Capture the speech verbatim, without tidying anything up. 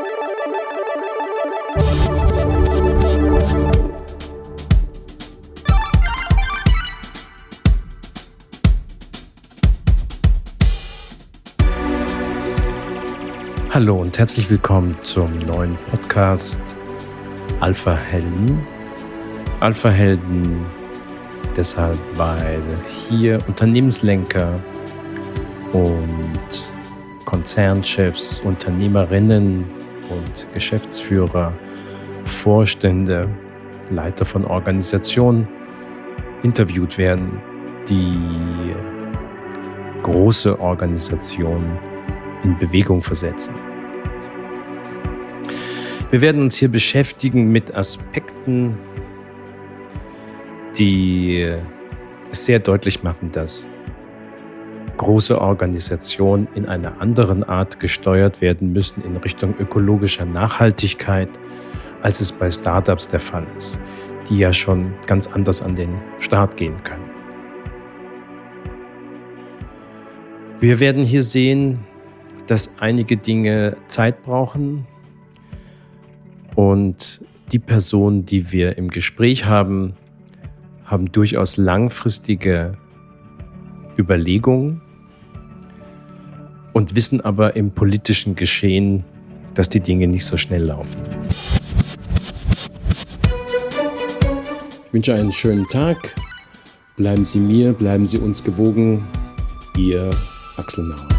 Hallo und herzlich willkommen zum neuen Podcast Alpha Helden. Alpha Helden deshalb, weil hier Unternehmenslenker und Konzernchefs, Unternehmerinnen und Geschäftsführer, Vorstände, Leiter von Organisationen interviewt werden, die große Organisationen in Bewegung versetzen. Wir werden uns hier beschäftigen mit Aspekten, die es sehr deutlich machen, dass große Organisationen in einer anderen Art gesteuert werden müssen in Richtung ökologischer Nachhaltigkeit, als es bei Startups der Fall ist, die ja schon ganz anders an den Start gehen können. Wir werden hier sehen, dass einige Dinge Zeit brauchen und die Personen, die wir im Gespräch haben, haben durchaus langfristige Überlegungen und wissen aber im politischen Geschehen, dass die Dinge nicht so schnell laufen. Ich wünsche einen schönen Tag. Bleiben Sie mir, bleiben Sie uns gewogen. Ihr Axel Nauer.